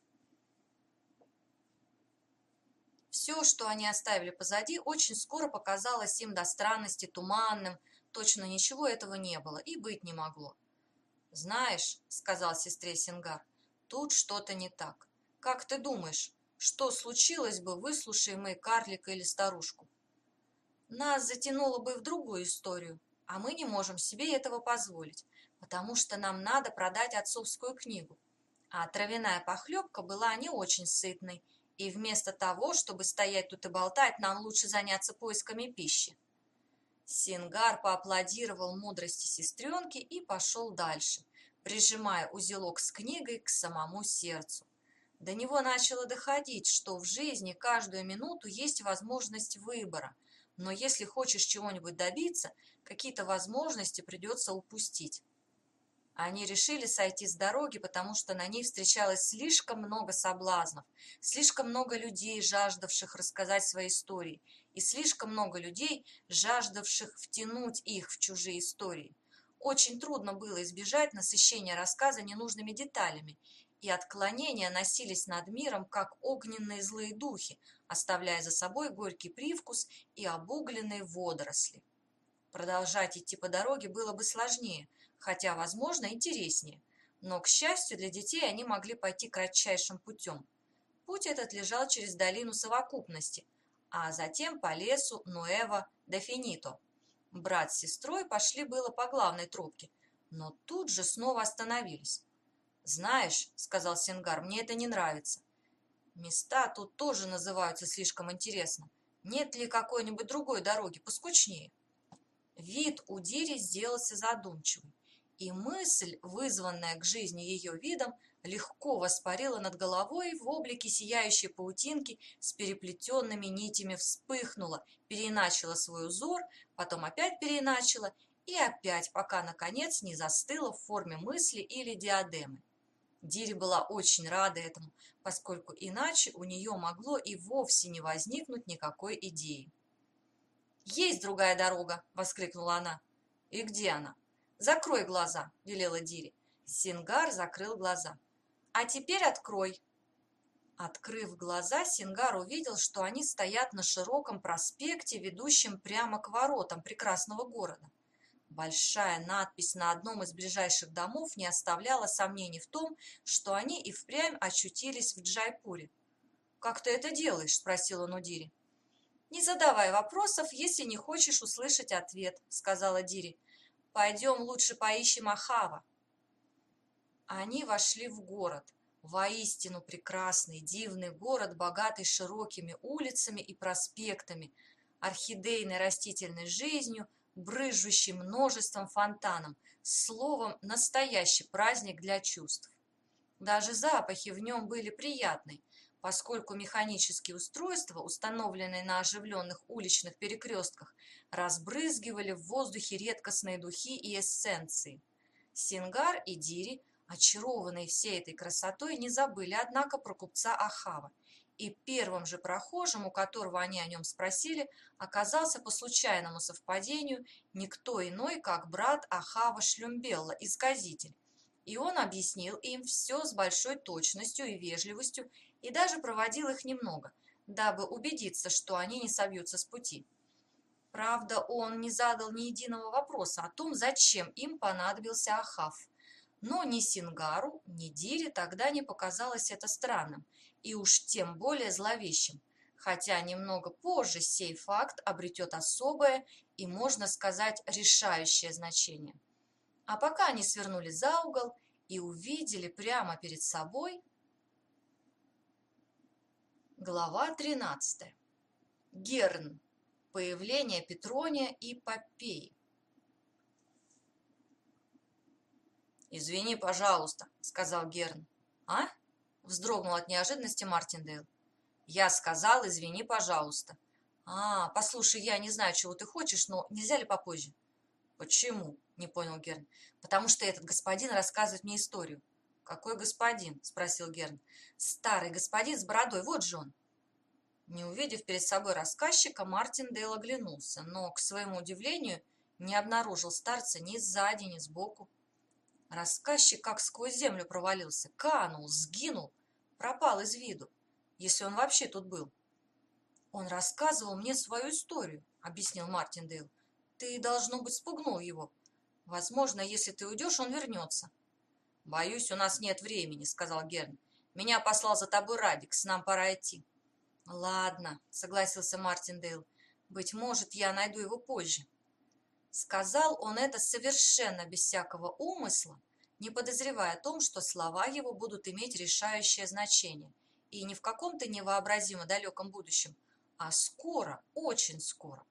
Все, что они оставили позади, очень скоро показалось им до странности туманным, точно ничего этого не было и быть не могло. «Знаешь», — сказал сестре Сингар, — «тут что-то не так. Как ты думаешь, что случилось бы, выслушай мы карлика или старушку? Нас затянуло бы в другую историю, а мы не можем себе этого позволить, потому что нам надо продать отцовскую книгу. А травяная похлебка была не очень сытной, и вместо того, чтобы стоять тут и болтать, нам лучше заняться поисками пищи». Сингар поаплодировал мудрости сестренки и пошел дальше, прижимая узелок с книгой к самому сердцу. До него начало доходить, что в жизни каждую минуту есть возможность выбора, но если хочешь чего-нибудь добиться, какие-то возможности придется упустить. Они решили сойти с дороги, потому что на ней встречалось слишком много соблазнов, слишком много людей, жаждавших рассказать свои истории, и слишком много людей, жаждавших втянуть их в чужие истории. Очень трудно было избежать насыщения рассказа ненужными деталями, и отклонения носились над миром, как огненные злые духи, оставляя за собой горький привкус и обугленные водоросли. Продолжать идти по дороге было бы сложнее, хотя, возможно, интереснее, но, к счастью для детей, они могли пойти кратчайшим путем. Путь этот лежал через долину совокупности, а затем по лесу Нуэво-де-Финито. Брат с сестрой пошли было по главной тропке, но тут же снова остановились. «Знаешь, — сказал Сингар, — мне это не нравится. Места тут тоже называются слишком интересно. Нет ли какой-нибудь другой дороги поскучнее? Вид у Дири сделался задумчивый, и мысль, вызванная к жизни ее видом, легко воспарила над головой в облике сияющей паутинки с переплетенными нитями вспыхнула, переиначила свой узор, потом опять переиначила и опять, пока, наконец, не застыла в форме мысли или диадемы. Дири была очень рада этому, поскольку иначе у нее могло и вовсе не возникнуть никакой идеи. «Есть другая дорога!» – воскликнула она. «И где она?» «Закрой глаза!» – велела Дири. Сингар закрыл глаза. «А теперь открой!» Открыв глаза, Сингар увидел, что они стоят на широком проспекте, ведущем прямо к воротам прекрасного города. Большая надпись на одном из ближайших домов не оставляла сомнений в том, что они и впрямь очутились в Джайпуре. «Как ты это делаешь?» – спросил он у Дири. «Не задавай вопросов, если не хочешь услышать ответ», — сказала Дири. «Пойдем лучше поищем Ахава». Они вошли в город. Воистину прекрасный, дивный город, богатый широкими улицами и проспектами, орхидейной растительной жизнью, брызжущим множеством фонтаном, словом, настоящий праздник для чувств. Даже запахи в нем были приятны, поскольку механические устройства, установленные на оживленных уличных перекрестках, разбрызгивали в воздухе редкостные духи и эссенции. Сингар и Дири, очарованные всей этой красотой, не забыли, однако, про купца Ахава, и первым же прохожим, у которого они о нем спросили, оказался по случайному совпадению никто иной, как брат Ахава Шлюмбелла, исказитель. И он объяснил им все с большой точностью и вежливостью и даже проводил их немного, дабы убедиться, что они не собьются с пути. Правда, он не задал ни единого вопроса о том, зачем им понадобился Ахав. Но ни Сингару, ни Дире тогда не показалось это странным, и уж тем более зловещим, хотя немного позже сей факт обретет особое и, можно сказать, решающее значение. А пока они свернули за угол и увидели прямо перед собой глава 13. Герн. Появление Петрония и Попеи. «Извини, пожалуйста», — сказал Герн. «А?» — вздрогнул от неожиданности Мартиндейл. «Я сказал, извини, пожалуйста». «А, послушай, я не знаю, чего ты хочешь, но нельзя ли попозже?» «Почему?» – не понял Герн. «Потому что этот господин рассказывает мне историю». «Какой господин?» – спросил Герн. «Старый господин с бородой, вот же он». Не увидев перед собой рассказчика, Мартиндейл оглянулся, но, к своему удивлению, не обнаружил старца ни сзади, ни сбоку. Рассказчик как сквозь землю провалился, канул, сгинул, пропал из виду, если он вообще тут был. «Он рассказывал мне свою историю», – объяснил Мартиндейл. «Ты, должно быть, спугнул его. Возможно, если ты уйдешь, он вернется». «Боюсь, у нас нет времени», — сказал Герн. «Меня послал за тобой Радикс, нам пора идти». «Ладно», — согласился Мартиндейл. «Быть может, я найду его позже». Сказал он это совершенно без всякого умысла, не подозревая о том, что слова его будут иметь решающее значение, и не в каком-то невообразимо далеком будущем, а скоро, очень скоро.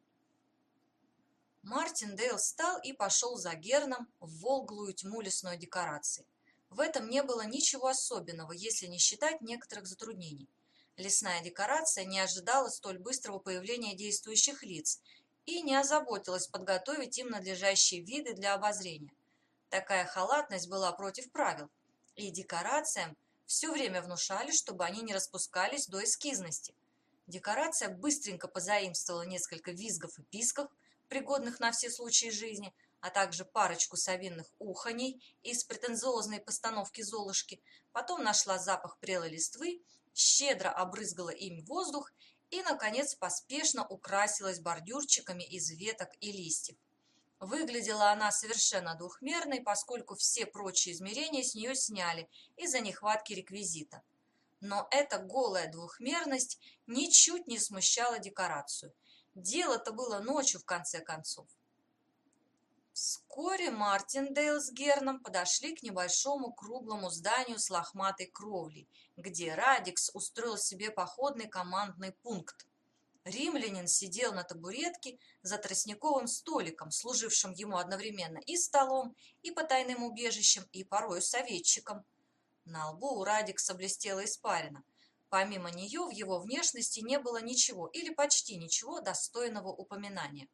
Мартиндейл встал и пошел за Герном в волглую тьму лесной декорации. В этом не было ничего особенного, если не считать некоторых затруднений. Лесная декорация не ожидала столь быстрого появления действующих лиц и не озаботилась подготовить им надлежащие виды для обозрения. Такая халатность была против правил, и декорациям все время внушали, чтобы они не распускались до эскизности. Декорация быстренько позаимствовала несколько визгов и писков, пригодных на все случаи жизни, а также парочку совиных уханей из претенциозной постановки Золушки, потом нашла запах прелой листвы, щедро обрызгала им воздух и, наконец, поспешно украсилась бордюрчиками из веток и листьев. Выглядела она совершенно двухмерной, поскольку все прочие измерения с нее сняли из-за нехватки реквизита. Но эта голая двухмерность ничуть не смущала декорацию. Дело-то было ночью, в конце концов. Вскоре Мартиндейл с Герном подошли к небольшому круглому зданию с лохматой кровлей, где Радикс устроил себе походный командный пункт. Римлянин сидел на табуретке за тростниковым столиком, служившим ему одновременно и столом, и потайным убежищем, и порою советчиком. На лбу у Радикса блестела испарина. Помимо нее в его внешности не было ничего или почти ничего достойного упоминания.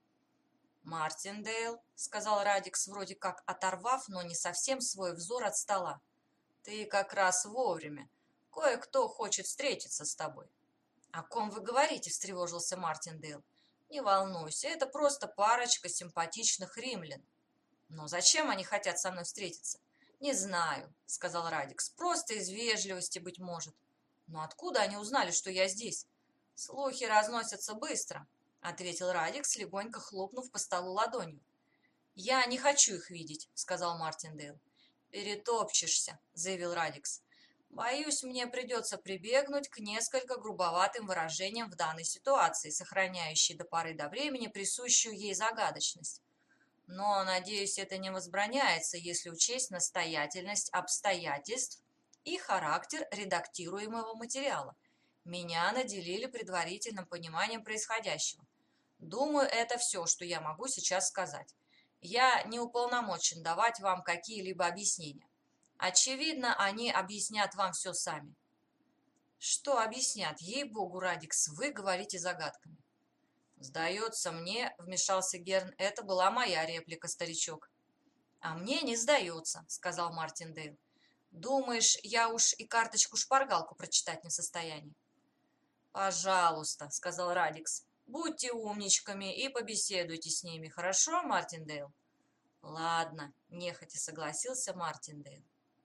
«Мартиндейл», — сказал Радикс, вроде как оторвав, но не совсем свой взор от стола, — «ты как раз вовремя. Кое-кто хочет встретиться с тобой». «О ком вы говорите?» – встревожился Мартиндейл. «Не волнуйся, это просто парочка симпатичных римлян». «Но зачем они хотят со мной встретиться?» «Не знаю», – сказал Радикс. «Просто из вежливости, быть может». «Но откуда они узнали, что я здесь?» «Слухи разносятся быстро», – ответил Радикс, легонько хлопнув по столу ладонью. «Я не хочу их видеть», – сказал Мартиндейл. «Перетопчешься», – заявил Радикс. «Боюсь, мне придется прибегнуть к несколько грубоватым выражениям в данной ситуации, сохраняющей до поры до времени присущую ей загадочность. Но, надеюсь, это не возбраняется, если учесть настоятельность обстоятельств и характер редактируемого материала. Меня наделили предварительным пониманием происходящего. Думаю, это все, что я могу сейчас сказать. Я не уполномочен давать вам какие-либо объяснения. Очевидно, они объяснят вам все сами». «Что объяснят? Ей-богу, Радикс, вы говорите загадками». «Сдается мне», — вмешался Герн, — «это была моя реплика, старичок». «А мне не сдается», — сказал Мартиндейл. «Думаешь, я уж и карточку-шпаргалку прочитать не в состоянии?» «Пожалуйста», — сказал Радикс, — «будьте умничками и побеседуйте с ними, хорошо, Мартиндейл?» «Ладно», — нехотя согласился Мартиндейл.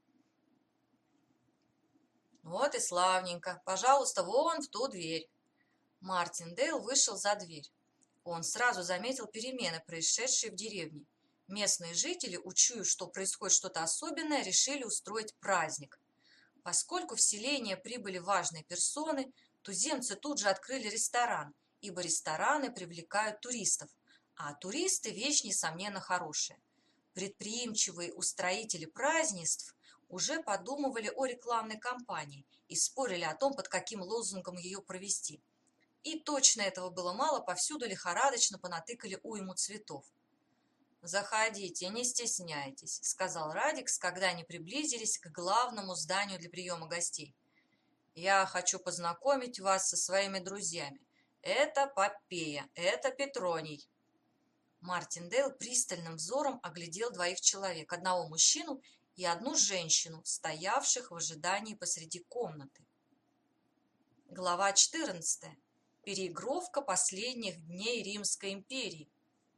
«Вот и славненько. Пожалуйста, вон в ту дверь». Мартиндейл вышел за дверь. Он сразу заметил перемены, происшедшие в деревне. Местные жители, учуяв, что происходит что-то особенное, решили устроить праздник. Поскольку в селение прибыли важные персоны, туземцы тут же открыли ресторан, ибо рестораны привлекают туристов, а туристы – вещь, несомненно, хорошая. Предприимчивые устроители празднеств уже подумывали о рекламной кампании и спорили о том, под каким лозунгом ее провести. И точно этого было мало, повсюду лихорадочно понатыкали уйму цветов. «Заходите, не стесняйтесь», — сказал Радикс, когда они приблизились к главному зданию для приема гостей. «Я хочу познакомить вас со своими друзьями. Это Попея, это Петроний». Мартиндейл пристальным взором оглядел двоих человек, одного мужчину и одну женщину, стоявших в ожидании посреди комнаты. Глава 14. Переигровка последних дней Римской империи.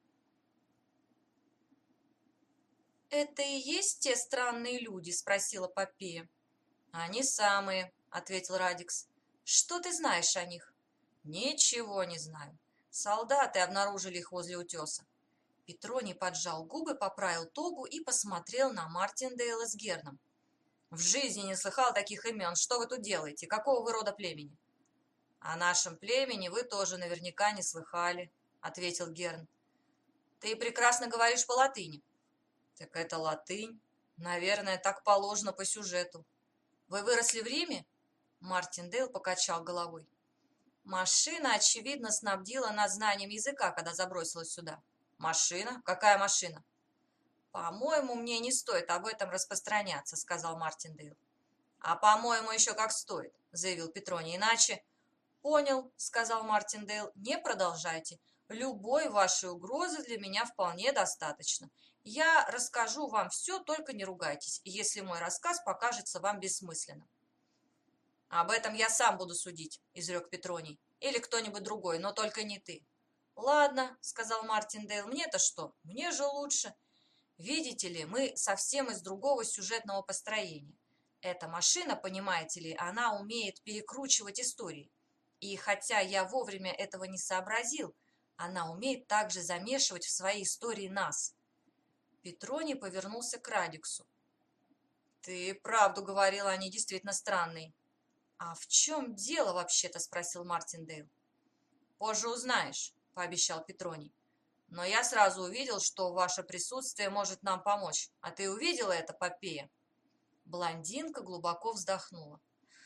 «Это и есть те странные люди?» – спросила Попея. «Они самые», – ответил Радикс. «Что ты знаешь о них?» «Ничего не знаю. Солдаты обнаружили их возле утеса». Петроний поджал губы, поправил тогу и посмотрел на Мартиндейла с Герном. «В жизни не слыхал таких имен. Что вы тут делаете? Какого вы рода племени?» «О нашем племени вы тоже наверняка не слыхали», — ответил Герн. «Ты прекрасно говоришь по-латыни». «Так это латынь. Наверное, так положено по сюжету». «Вы выросли в Риме?» Мартиндейл покачал головой. «Машина, очевидно, снабдила нас знанием языка, когда забросилась сюда». «Машина? Какая машина?» «По-моему, мне не стоит об этом распространяться», — сказал Мартиндейл. «А по-моему, еще как стоит», — заявил Петроний. «Иначе...» «Понял», — сказал Мартиндейл. «Не продолжайте. Любой вашей угрозы для меня вполне достаточно. Я расскажу вам все, только не ругайтесь, если мой рассказ покажется вам бессмысленным». «Об этом я сам буду судить», — изрек Петроний. «Или кто-нибудь другой, но только не ты». «Ладно», — сказал Мартиндейл, — «мне-то что? Мне же лучше. Видите ли, мы совсем из другого сюжетного построения. Эта машина, понимаете ли, она умеет перекручивать истории. И хотя я вовремя этого не сообразил, она умеет также замешивать в свои истории нас». Петроний повернулся к Радиксу. «Ты правду говорила, они действительно странные». «А в чем дело вообще-то?» — спросил Мартиндейл. «Позже узнаешь», — пообещал Петроний. Но я сразу увидел, что ваше присутствие может нам помочь. А ты увидела это, Попея?» Блондинка глубоко вздохнула.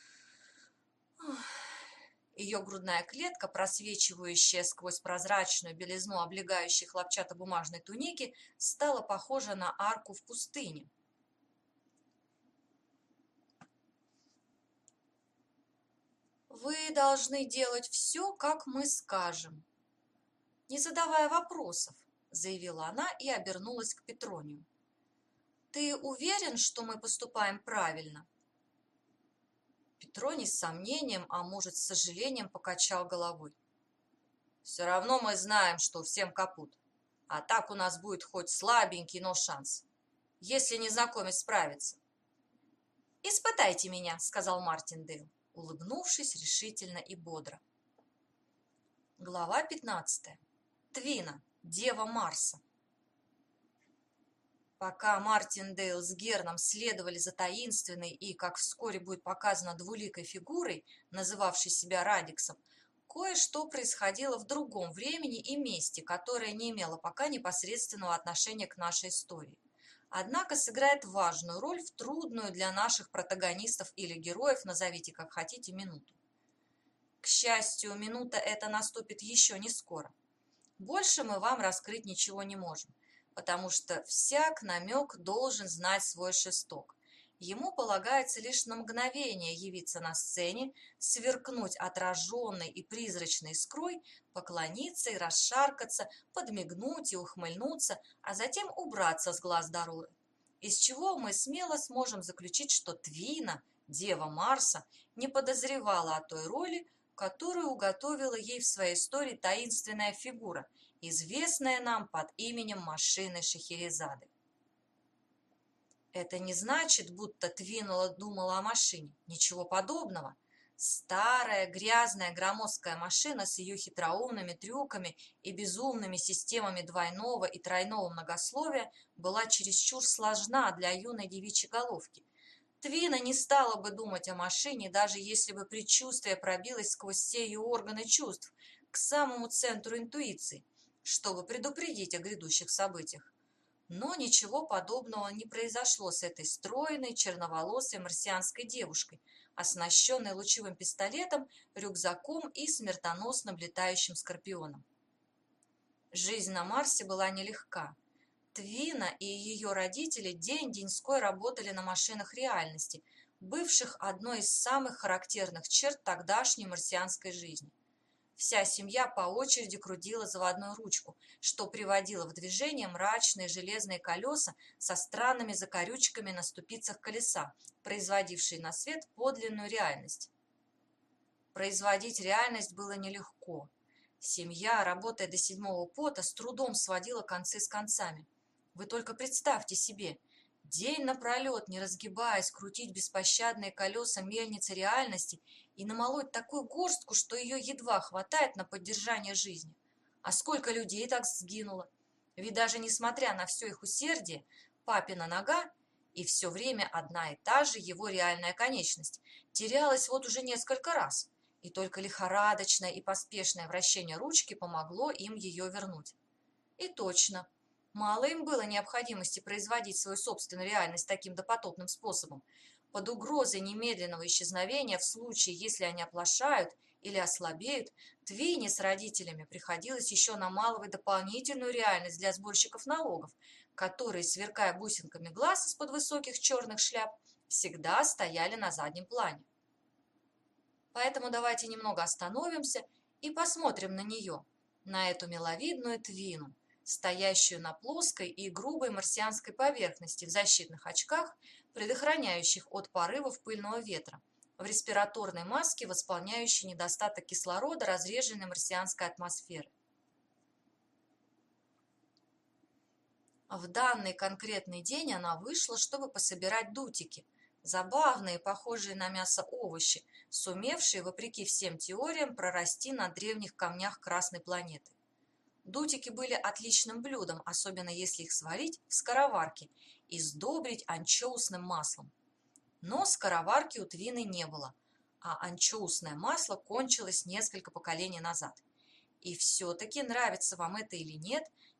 Ее грудная клетка, просвечивающая сквозь прозрачную белизну облегающей хлопчатобумажной туники, стала похожа на арку в пустыне. «Вы должны делать все, как мы скажем, не задавая вопросов», заявила она и обернулась к Петронию. «Ты уверен, что мы поступаем правильно?» Петроний с сомнением, а может, с сожалением покачал головой. «Все равно мы знаем, что всем капут. А так у нас будет хоть слабенький, но шанс, если незнакомец справится». «Испытайте меня», — сказал Мартиндейл, улыбнувшись решительно и бодро. Глава 15. Твина, дева Марса. Пока Мартиндейл с Герном следовали за таинственной и, как вскоре будет показано, двуликой фигурой, называвшей себя Радиксом, кое-что происходило в другом времени и месте, которое не имело пока непосредственного отношения к нашей истории. Однако сыграет важную роль в трудную для наших протагонистов или героев, назовите как хотите, минуту. К счастью, минута эта наступит еще не скоро. Больше мы вам раскрыть ничего не можем, потому что всяк намек должен знать свой шесток. Ему полагается лишь на мгновение явиться на сцене, сверкнуть отраженной и призрачной искрой, поклониться и расшаркаться, подмигнуть и ухмыльнуться, а затем убраться с глаз долой. Из чего мы смело сможем заключить, что Твина, дева Марса, не подозревала о той роли, которую уготовила ей в своей истории таинственная фигура, известная нам под именем машины Шахерезады. Это не значит, будто Твина думала о машине. Ничего подобного. Старая, грязная, громоздкая машина с ее хитроумными трюками и безумными системами двойного и тройного многословия была чересчур сложна для юной девичьей головки. Твина не стала бы думать о машине, даже если бы предчувствие пробилось сквозь все ее органы чувств к самому центру интуиции, чтобы предупредить о грядущих событиях. Но ничего подобного не произошло с этой стройной, черноволосой марсианской девушкой, оснащенной лучевым пистолетом, рюкзаком и смертоносным летающим скорпионом. Жизнь на Марсе была нелегка. Твина и ее родители день-деньской работали на машинах реальности, бывших одной из самых характерных черт тогдашней марсианской жизни. Вся семья по очереди крутила заводную ручку, что приводило в движение мрачные железные колеса со странными закорючками на ступицах колеса, производившие на свет подлинную реальность. Производить реальность было нелегко. Семья, работая до седьмого пота, с трудом сводила концы с концами. Вы только представьте себе, день напролет, не разгибаясь, крутить беспощадные колеса мельницы реальности и намолоть такую горстку, что ее едва хватает на поддержание жизни. А сколько людей так сгинуло? Ведь даже несмотря на все их усердие, папина нога, и все время одна и та же его реальная конечность, терялась вот уже несколько раз, и только лихорадочное и поспешное вращение ручки помогло им ее вернуть. И точно. Мало им было необходимости производить свою собственную реальность таким допотопным способом, под угрозой немедленного исчезновения в случае, если они оплошают или ослабеют, Твине с родителями приходилось еще намалывать дополнительную реальность для сборщиков налогов, которые, сверкая бусинками глаз из-под высоких черных шляп, всегда стояли на заднем плане. Поэтому давайте немного остановимся и посмотрим на нее, на эту миловидную Твину, стоящую на плоской и грубой марсианской поверхности в защитных очках, предохраняющих от порывов пыльного ветра, в респираторной маске, восполняющей недостаток кислорода разреженной марсианской атмосферы. В данный конкретный день она вышла, чтобы пособирать дутики, забавные, похожие на мясо овощи, сумевшие, вопреки всем теориям, прорасти на древних камнях Красной планеты. Дутики были отличным блюдом, особенно если их сварить в скороварке и сдобрить анчоусным маслом. Но скороварки у Твины не было, а анчоусное масло кончилось несколько поколений назад. И все-таки, нравится вам это или нет,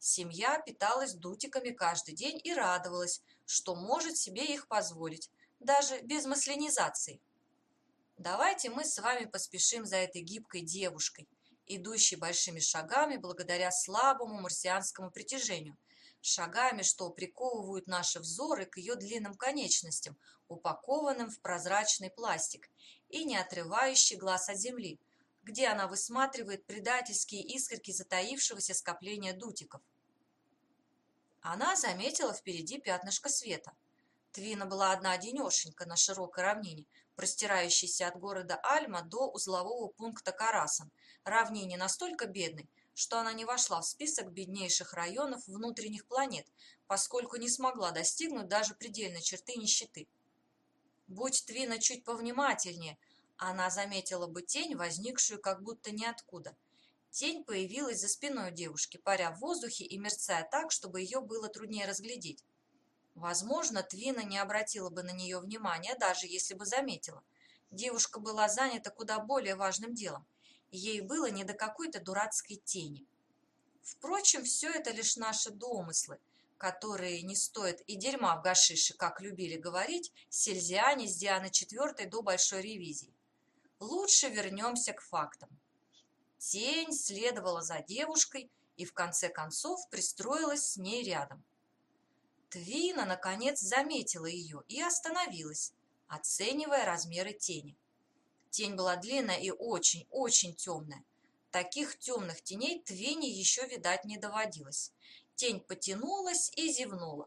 Семья питалась дутиками каждый день и радовалась, что может себе их позволить, даже без маслянизации. Давайте мы с вами поспешим за этой гибкой девушкой, идущей большими шагами благодаря слабому марсианскому притяжению, шагами, что приковывают наши взоры к ее длинным конечностям, упакованным в прозрачный пластик и не отрывающий глаз от земли, где она высматривает предательские искорки затаившегося скопления дутиков. Она заметила впереди пятнышко света. Твина была одна-одинешенька на широкой равнине, простирающейся от города Альма до узлового пункта Карасан, равнине настолько бедной, что она не вошла в список беднейших районов внутренних планет, поскольку не смогла достигнуть даже предельной черты нищеты. Будь Твина чуть повнимательнее, она заметила бы тень, возникшую как будто ниоткуда. Тень появилась за спиной девушки, паря в воздухе и мерцая так, чтобы ее было труднее разглядеть. Возможно, Твина не обратила бы на нее внимания, даже если бы заметила. Девушка была занята куда более важным делом. Ей было не до какой-то дурацкой тени. Впрочем, все это лишь наши домыслы, которые не стоят и дерьма в гашише, как любили говорить сельзиане с Дианы IV до Большой ревизии. Лучше вернемся к фактам. Тень следовала за девушкой и в конце концов пристроилась с ней рядом. Твина, наконец, заметила ее и остановилась, оценивая размеры тени. Тень была длинная и очень-очень темная. Таких темных теней Твине еще видать не доводилось. Тень потянулась и зевнула.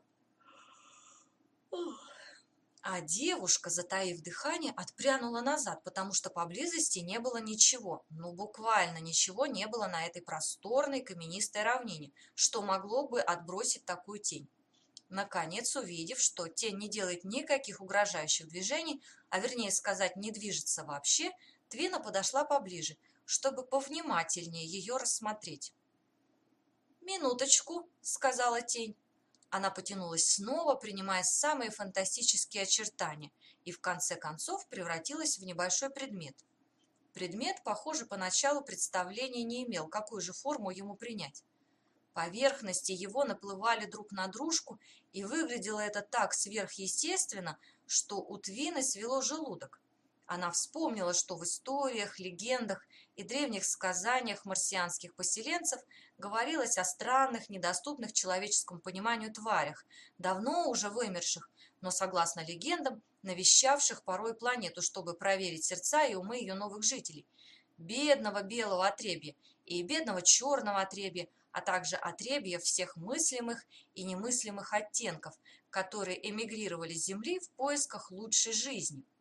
А девушка, затаив дыхание, отпрянула назад, потому что поблизости не было ничего, буквально ничего не было на этой просторной каменистой равнине, что могло бы отбросить такую тень. Наконец, увидев, что тень не делает никаких угрожающих движений, а вернее сказать, не движется вообще, Твина подошла поближе, чтобы повнимательнее ее рассмотреть. «Минуточку», — сказала тень. Она потянулась снова, принимая самые фантастические очертания, и в конце концов превратилась в небольшой предмет. Предмет, похоже, поначалу представления не имел, какую же форму ему принять. Поверхности его наплывали друг на дружку, и выглядело это так сверхъестественно, что у Твины свело желудок. Она вспомнила, что в историях, легендах и древних сказаниях марсианских поселенцев говорилось о странных, недоступных человеческому пониманию тварях, давно уже вымерших, но, согласно легендам, навещавших порой планету, чтобы проверить сердца и умы ее новых жителей. Бедного белого отребья и бедного черного отребья, а также отребья всех мыслимых и немыслимых оттенков, которые эмигрировали с Земли в поисках лучшей жизни.